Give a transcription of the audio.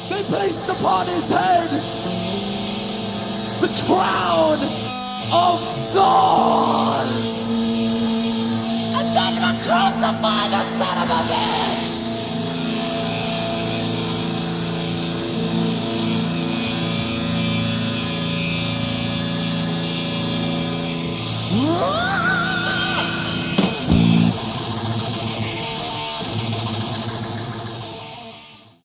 They placed upon his head the crown of thorns. And then they crucify the son of a bitch. Whoa!